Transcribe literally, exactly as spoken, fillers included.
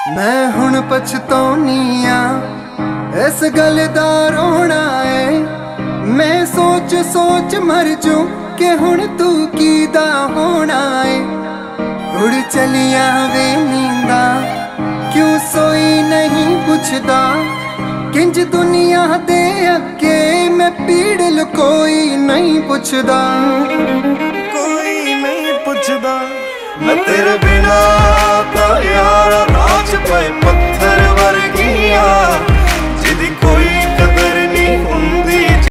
मैं हुण पछताउनी आ इस गल दा रोना है। मैं सोच सोच मर जूं कि हुण तू कीदा होना है। उड़ चलिया वे नींदा क्यों सोई नहीं पुछदा। किंज दुनिया दे अगे मैं पीड़ लुकोई नहीं पुछदा। कोई नहीं पुछदा मैं तेरे बिना तो यार राज पे पत्थर वर्गिया।